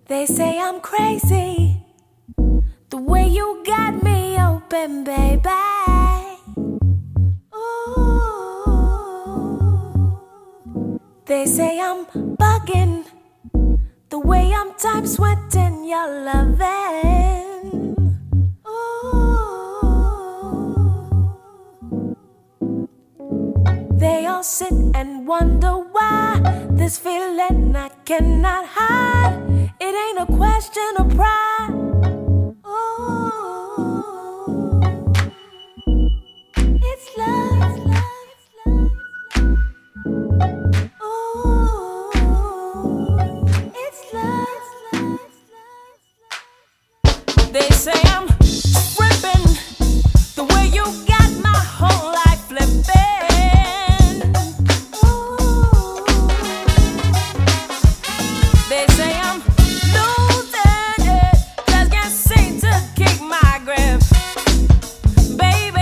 They say I'm crazy, the way you got me open, baby. Ooh. They say I'm bugging, the way I'm time sweating your loving. Ooh. They all sit and wonder why this feeling I cannot hide. It ain't a question of pride. Ooh. It's love, it's love, ooh. It's love, it's love. They say I'm tripping, the way you got my whole life flipping. Ooh. They say I'm losing it, just can't seem to keep my grip, baby.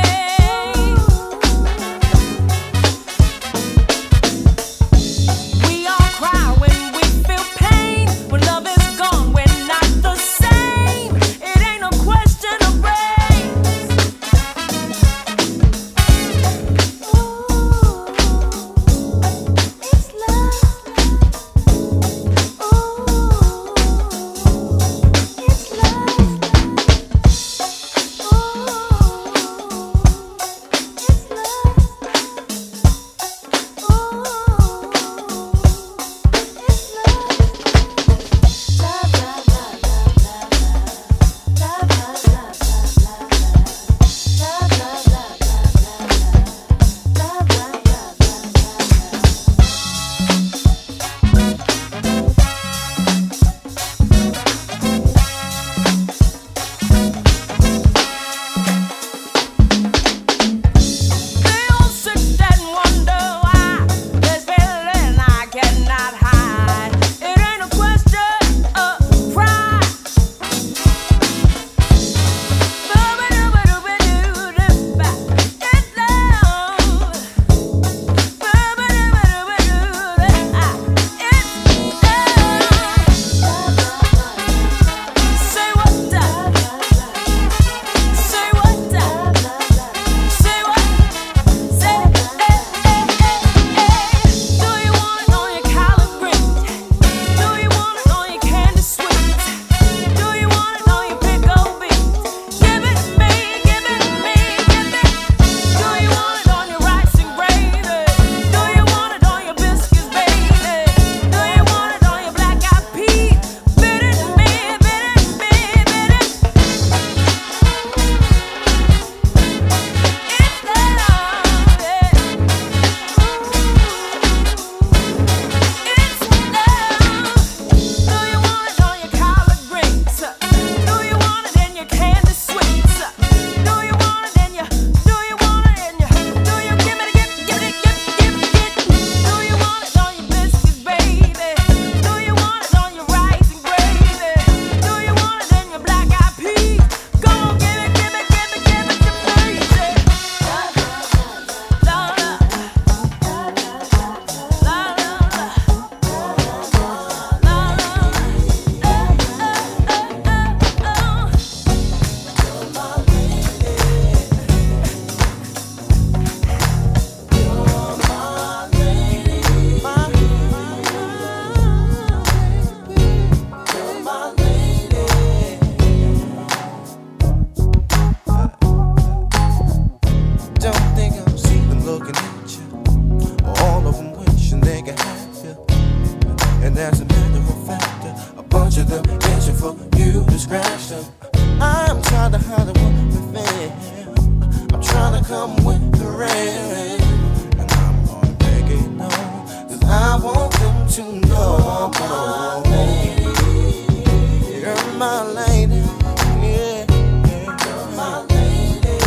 We all cry when we feel pain. When love is gone, we're not the same. It ain't no question of race. Ooh, it's love. Ooh, it's love. They all sit and wonder why this feeling I cannot hide. It ain't a question of pride. It's love. Say what? Say what? Say what? Say, do you want it on your collard greens? Do you want it on your candy sweets? Do you want it on your pickle beans? Give it to me, give it to me, give it. Do you want it on your rice and gravy? Do you want it on your biscuits, baby? Do you want it on your black eyed peas? Bid it to me, bid it to me, bid it. It's love, yeah. It's love. Do you want it on your collard greens? Do you want it in your candy sweets? Do you want it in your? Do you want it in your? Do you give it, give it, give it, give it, give it? Do you want it on your biscuits, baby? Do you want it on your rice and gravy? Do you want it in your black eyed peas? Go on, give it, give it, give it, give it to me. La la la la Don't think I'm sleeping looking at you. All of them wishing they could have you. And as a matter of fact, a bunch of them itching for you to scratch them. I'm trying to hide what we feel. I'm trying to come with the rain. And I'm gonna make it known, 'cause I want them to know I'm my lady. You're my lady. Yeah, yeah. You're my lady.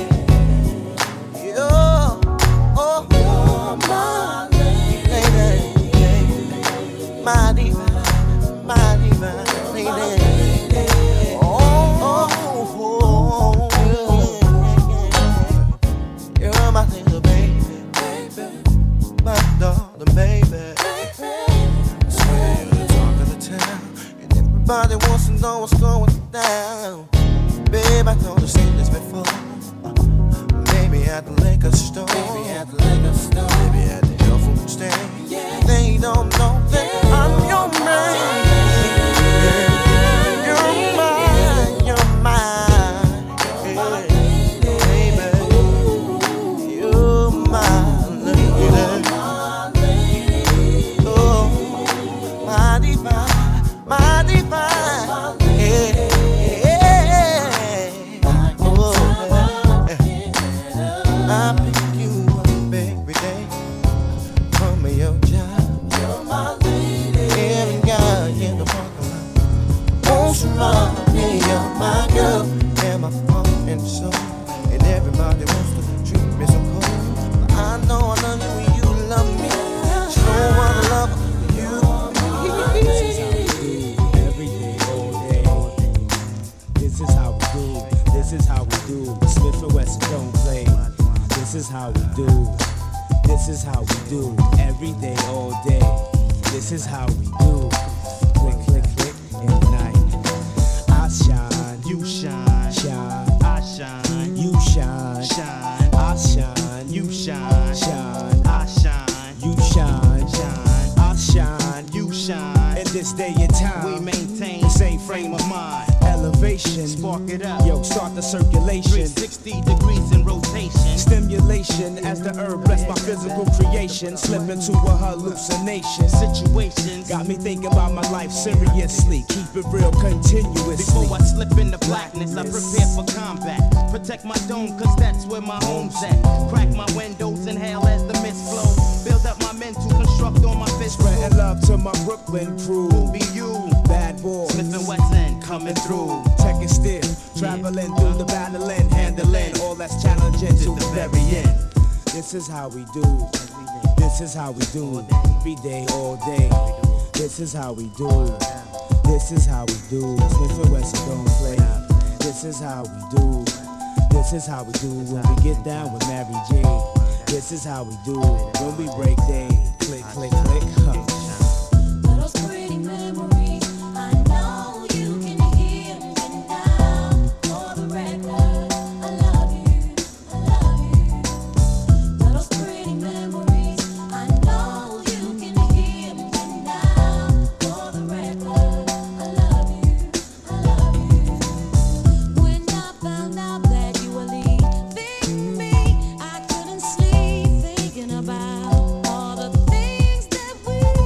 You're my lady. My diva, lady. Oh, you're my little Everybody wants to know what's going down. Babe, I know you've seen this before. Maybe at the liquor store. Maybe at the liquor store. Maybe at the health food stand. Yeah. They don't know that I'm your man. You're mine. You're mine. Baby, you're my lady. Oh, my divine, my divine. Yeah. I pick you up every day from your job. You're my lady. Every guy in the parking lot wants to run me. You're my girl and my heart and soul. And everybody wants to treat me so cold. But I know I love you when you love me. So I love you. Every day, all day. This is how we do. This is how we do. Smith and Wesson don't play. This is how we do. This is how we do. Every day, all day. This is how we do. Click, click, click, and night. I shine, you shine, shine. I shine, you shine, shine. I shine, you shine, shine. I shine, you shine, shine. I shine, you shine. In this day and time, we maintain the same frame of mind. Elevation, spark it up. Yo, start the circulation. 360 degrees in rotation. Stimulation as the herb bless my physical creation. Slip into a hallucination. Situations got me thinking about my life seriously. Keep it real continuously. Before I slip into blackness, I prepare for combat. Protect my dome, cause that's where my home's at. Crack my windows, inhale as the mist flow. Build up my mental, construct on my fist. Spreading love to my Brooklyn crew. Who be you? Bad boy. Smith and Wesson coming through. Tech is still traveling through the battling, handling all that's challenging to the very end. This is how we do. This is how we do. Every day, all day. This is how we do. This is how we do. Smith and Wesson don't play. This is how we do. This is how we do when we get down with Mary J. This is how we do when we break day. Click, click, click. Those pretty memories, I know you can hear me now. For the record, I love you, I love you. Those pretty memories, I know you can hear me now. For the record, I love you, I love you. When I found out that you were leaving me, I couldn't sleep thinking about all the things that we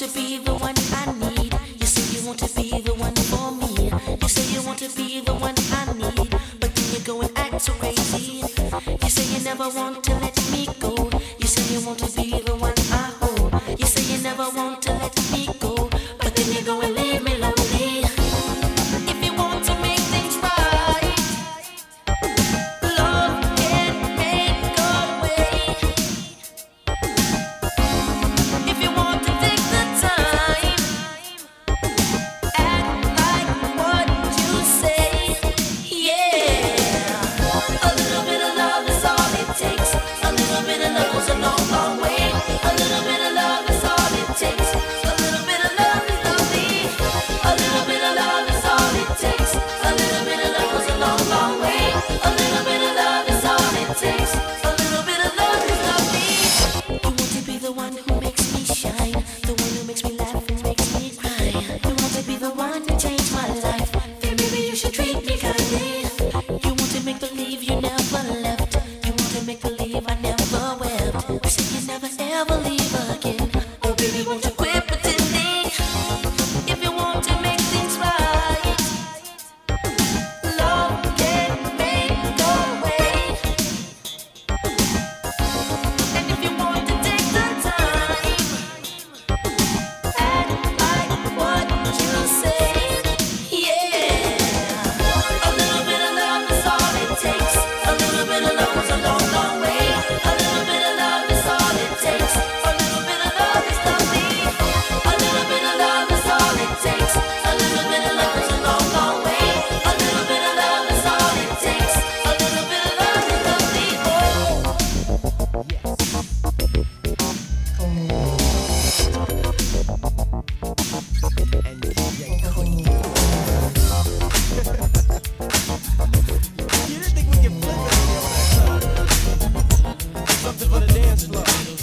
to be the one I need. You say you want to be the one for me. You say you want to be the one I need, but then you go and act so crazy. You say you never want to let me go. You say you want to be the one I hold. You say you never want to let me go, but then you go and leave me lonely. If you want to make things right, love can make a way. If you want to take the time, act like what you say. Yeah, a little bit of love is all it takes. A little bit of love goes a long, long way. A little bit of love is all it takes. A little bit of love is lovely. A little bit of love is all it takes. A little bit of love goes a long, long way. A little bit of love is all it takes. A little bit of love is lovely. You want to be the one who makes me shine, the one who makes me laugh and makes me cry. You want to be the one to change my life, then maybe you should treat me kindly. You want to make believe you never left. You want to make believe I never wept. You say you never ever leave again. Oh baby, won't you quit pretending? If you want to make things right, love can make a way. And if you want to take the time, act like what you say. Yeah, a little bit of love is all it takes. A little bit of love goes a long, long way. A little bit of love is all it takes. A little bit of love is lovely. A little bit of love is all it takes. A little bit of love goes a long, long way. A little bit of love is all it takes. A little bit of love is lovely. Oh. And DJ Queen. You didn't think we could flip it here on that song? Something for the dance floor.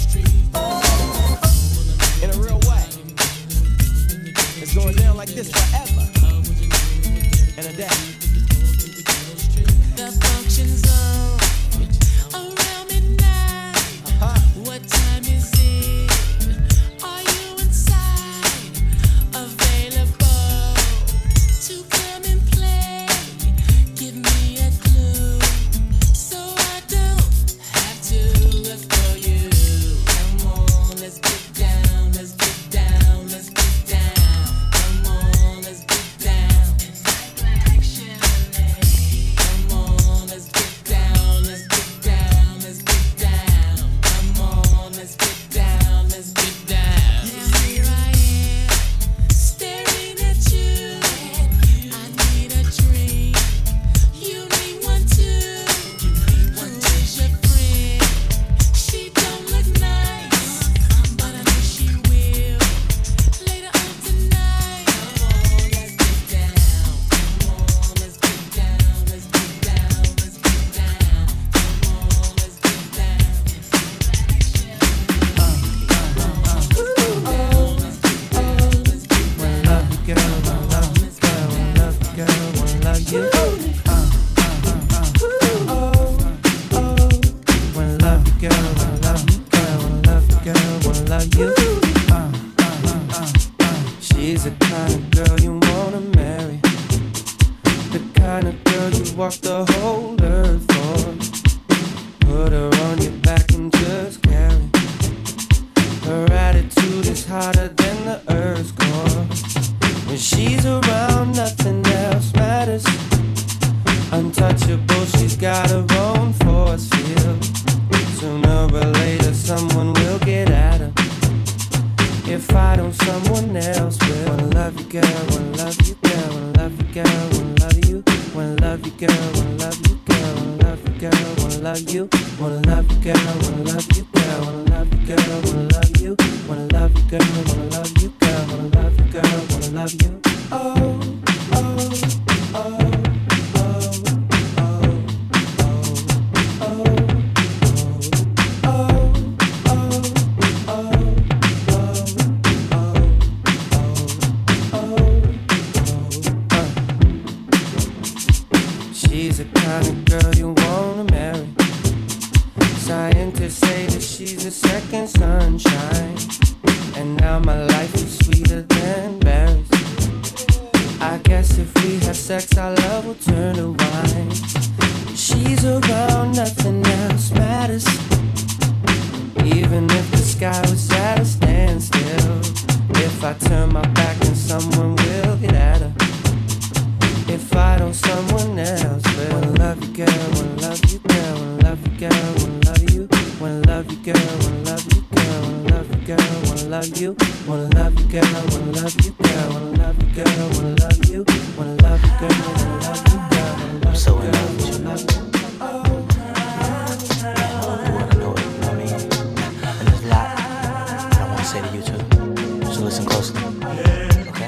In a real way. It's going down like this forever and a day. The function's on around midnight. What time is it? Are you inside? Available to come and play? Give me a clue so I don't have to look for you. Come on, let's get down, let's get down, let's get down. Come on, let's get down. Come on, let's get down, let's get down, let's get down. Come on, let's get down, let's get down. Now here I am, staring at you. I need a drink. You need one too. Who is your friend? She don't look nice, but I know she will later on tonight. Come on, let's get down. Come on, let's get down. Let's get down. Let's get down. Come on, let's get down. She's the kind of girl you wanna marry, the kind of girl you walk the whole earth for. Put her on your back and just carry. Her attitude is hotter than the earth's core. When she's around, nothing else matters. Untouchable, she's got her own force field. Sooner or later, someone will get at her. If I don't, someone else will. Wanna love you, girl, wanna love you, girl, wanna love you, girl, wanna love you. Wanna love you, girl, wanna love you, girl, wanna love you, girl, wanna love you. Wanna love you, girl, wanna love you, girl, wanna love you, girl, wanna love you. Wanna love you, girl, wanna love you, girl, wanna love you, girl, wanna love you. Oh, oh, oh. She's the kind of girl you wanna marry. Scientists say that she's a second sunshine. And now my life is sweeter than berries. I guess if we have sex, our love will turn to wine. She's around, nothing else matters. Even if the sky was at a standstill. If I turn my back, then someone will get at her. If I don't, someone else will. Wanna love you, girl, wanna love you, girl, wanna love you, girl, wanna love you. Wanna love you, girl, wanna love you, girl, wanna love you, girl, wanna love you. Wanna love you, girl, wanna love you, girl, wanna love you, girl, wanna love you. Wanna love you, girl, wanna love you, girl, wanna love you. I'm so in love with you. Say to you too. So listen closely. Okay?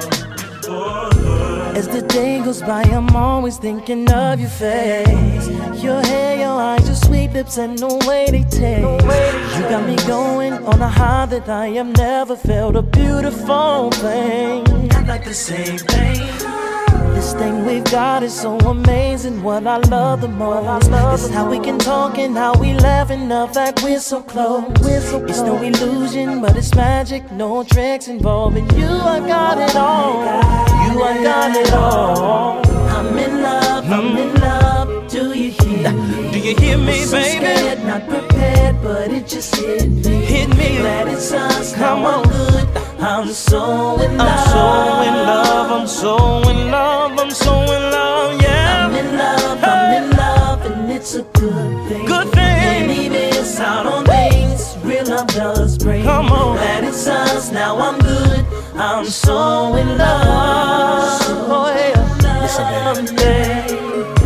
As the day goes by, I'm always thinking of your face. Your hair, your eyes, your sweet lips, and the way they taste. You got me going on a high that I have never felt. A beautiful thing. I like the same thing. This thing we've got is so amazing. What I love the most is how we can talk and how we laugh and the fact we're so close. It's no illusion, but it's magic. No tricks involving you. I got it all. You, I got it all. I'm in love. I'm in love. Do you hear me? Do you hear me, so baby? Scared, not prepared, but it just hit me. Hit me. Glad it's us. Come on, good. I'm so in love. I'm so in love. I'm so in love. I'm so in love. Yeah. I'm in love. Hey. I'm in love, and it's a good thing. Good thing. Can't even miss out on things real love does bring. Come on. Glad it's us. Now I'm good. I'm so in love. Oh yeah. Listen, baby.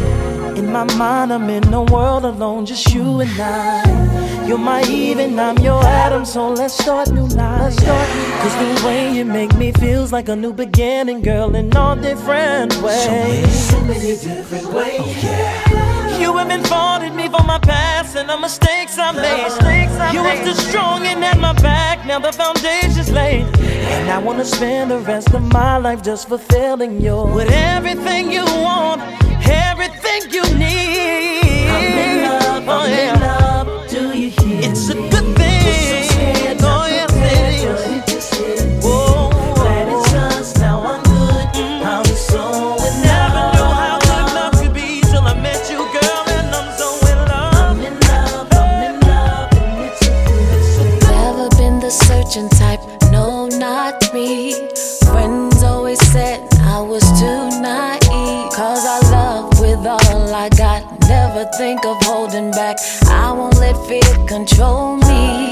In my mind, I'm in a world alone, just you and I. You're my Eve and I'm your Adam, so let's start new lives. Cause the way you make me feels like a new beginning, girl, in all different ways. So many different ways. Oh, yeah. You haven't faulted me for my past and the mistakes I made. You were still strong and at my back, now the foundation's laid. And I wanna spend the rest of my life just fulfilling you with everything you want, everything you need. I'm in love, I'm in love. Do you hear me? It's a good thing. So scared, oh yes it is. Whoa, glad it's us. Now I'm good. I'm so in love. Never knew how good love could be till I met you, girl, and I'm so in love. I'm in love, I'm in love, and it's a good thing. Never been the searching type, no, not me. Friends always said I was too naive. Cause I love with all I got. Never think of holding back. I won't let fear control me.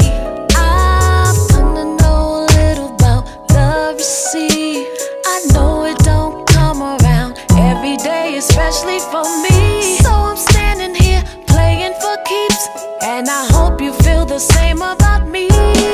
I've come to know a little about love, you see. I know it don't come around every day, especially for me. So I'm standing here playing for keeps, and I hope you feel the same about me.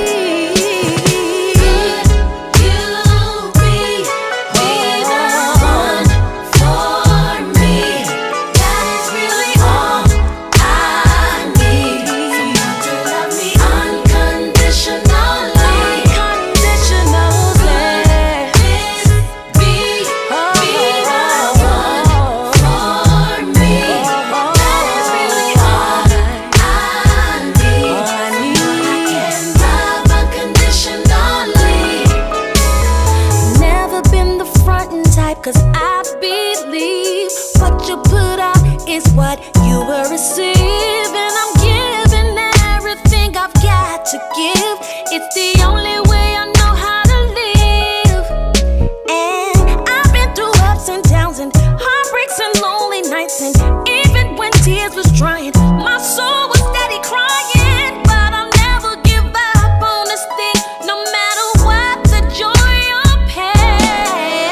Cause I believe what you put out is what you will receive. And I'm giving everything I've got to give. It's the only way I know how to live. And I've been through ups and downs and heartbreaks and lonely nights. And even when tears was drying, my soul was steady crying. But I'll never give up on this thing, no matter what the joy or pain.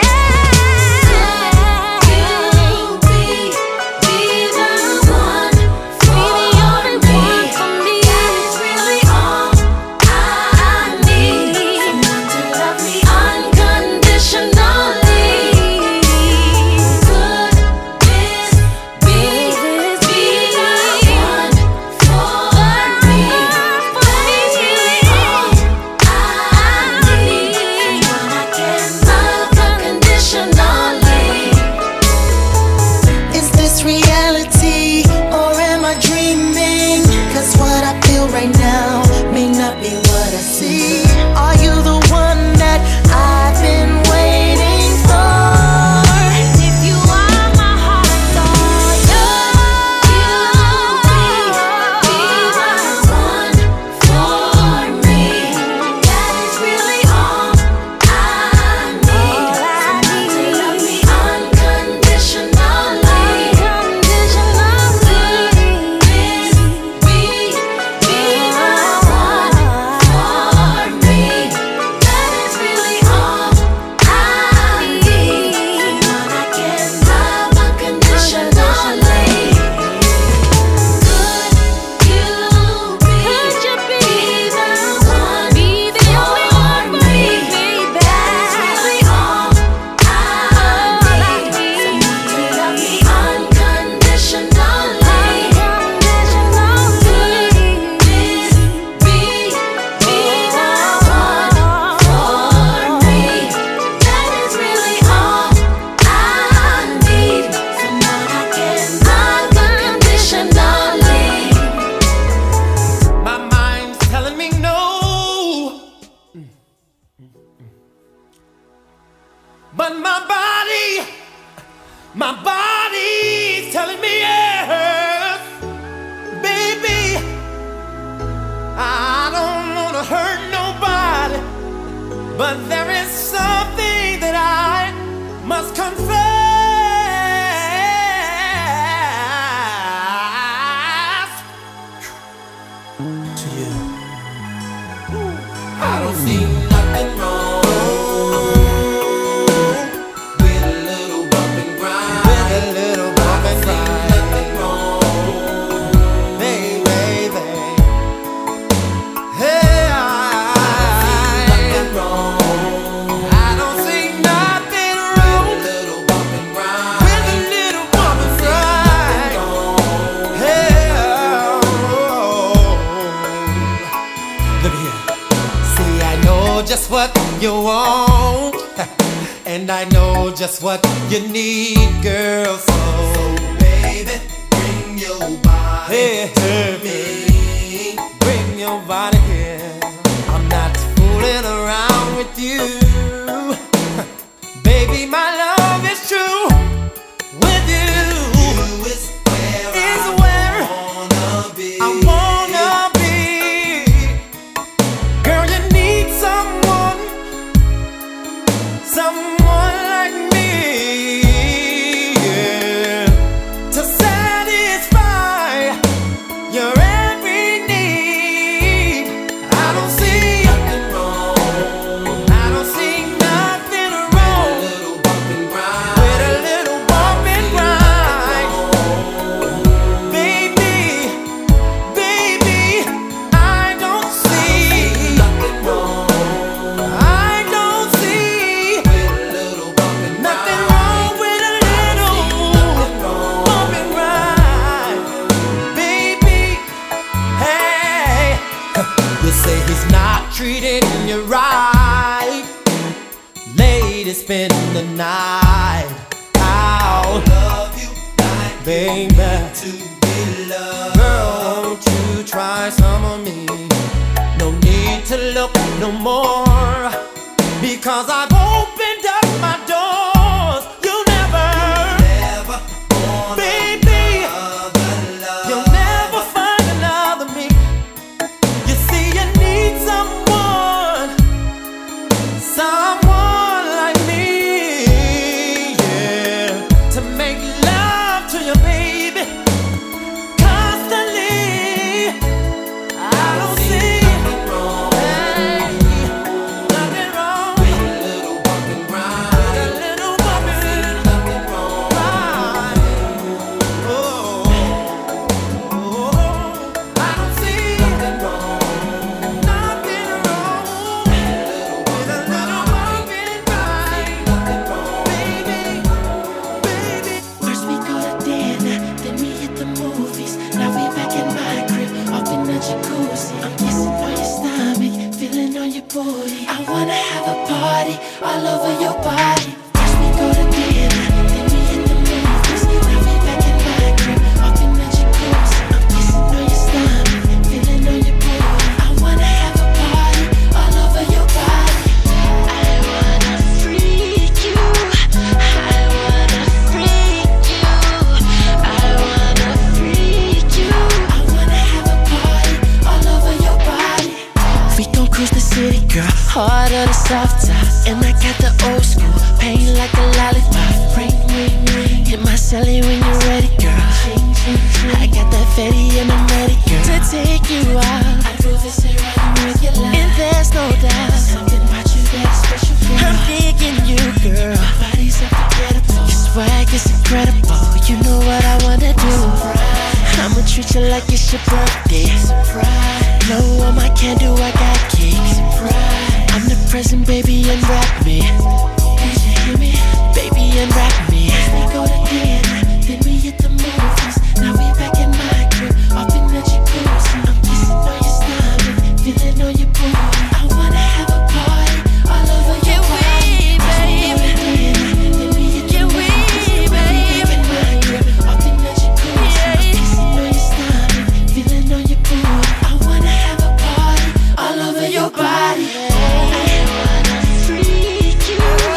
but my body's telling me yes, baby. I don't wanna hurt nobody, but there is something that I must confess to you. I don't see nothing wrong with a little bump and grind. With a little bump and grind. Nothing wrong, baby. Hey, I don't see nothing wrong with a little bump and grind. With a little bump and grind. Hey, look here. See, I know just what you want, and I know just what you need, girl. So, baby, bring your body to me. Bring your body here. I'm not fooling around with you. Baby, my love is true with you. You is where I wanna be. Girl, you need someone like me, yeah, to satisfy your every need. I don't see nothing wrong. I don't see nothing wrong with a little bump and grind. With a little bump and grind. Baby, I don't see nothing wrong. I don't see nothing wrong with a little bump and grind. Baby, hey, you say he's not treating you right. Lady, spend the night out. Love you like baby to be loved. Girl, won't you try some of me? No need to look no more, because I've opened up my doors. You'll never baby, you'll never find another me. You see, you need someone like me, yeah, to make love to you, baby, constantly. I don't see nothing wrong with a little bump and grind. With a little bump and grind. Oh, I don't see nothing wrong with a little bump and grind. Baby. First we go to dinner, then we hit the movies. Now we back in my crib, up in the jacuzzi. I'm kissing on your stomach, feeling on your booty. I wanna have a party all over your body. First we go to dinner, then we hit the movies. Now we back in my crib, up in the jacuzzi. I'm kissing on your stomach, feeling on your booty. I wanna have a party all over your body. I wanna freak you. I wanna freak you. I wanna freak you. I wanna have a party all over your body. We gon' cruise the city, girl, hard on the soft top. And I got the old school, pain like a lollipop. Ring, ring, ring, hit my celly when you're ready, girl. I got that fatty and I'm ready, girl, to take you out. I do this here right with your life, and there's no doubt. Something about you that's special, girl. I'm digging you, girl. Your body's unforgettable, your swag is incredible. You know what I wanna do. I'ma treat you like it's your birthday. Blow on my candle, I got cake. I'm the present, baby, unwrap me. Did you hear me? Baby, unwrap me. We go to dinner, then we hit the movies. Now we back in my crib, up in the jacuzzi. I'm kissing on your stomach, feeling on your booty. I wanna have a party all over your body. Baby, then we hit the movies. Now we back in my crib, up in the jacuzzi. I'm kissing on your stomach, feeling on your booty. I wanna have a party all over your body. I wanna freak you.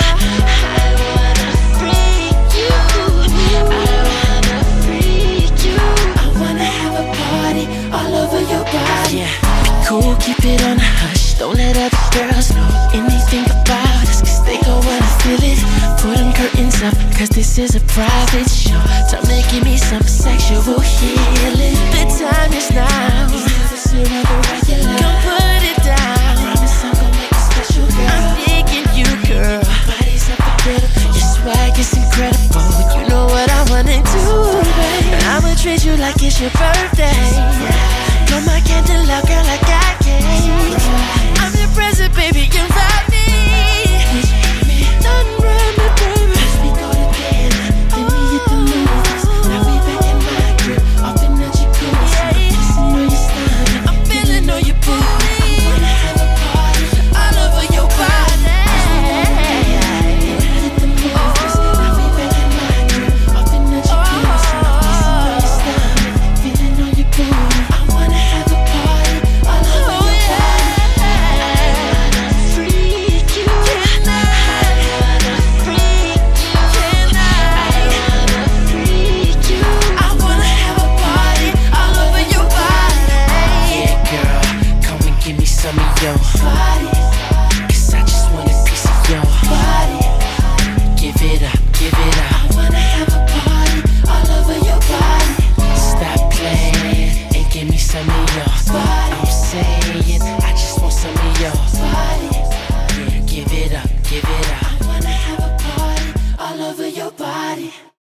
anything about us, cause they gon' wanna feel it. Put them curtains up, cause this is a private show. Time to give me some sexual healing. The time is now. Come put it down. I promise I'm gon' make it special, girl. I'm digging you, girl. Body's unforgettable. Your swag is incredible. You know what I wanna do, babe. I'ma treat you like it's your birthday. Blow my candle out, girl, like I can. I'm your present, baby, invite me. Nothing wrong with baby. First we go to dinner, then we hit the movies. Now we back in my crib, off in the jacuzzi. I'm kissing on your stomach, I'm feeling on your booty. I wanna have a party all over your body. First we go to dinner, then we hit the movies. Now we back in my crib, off in the jacuzzi. I'm kissing on your stomach, feeling on your booty. I wanna have a party all over your body. Some of your body, cause I just want a piece of your body. Give it up, give it up. I wanna have a party all over your body. Stop playing and give me some of your body. I'm saying I just want some of your body. Yeah, give it up, give it up. I wanna have a party all over your body.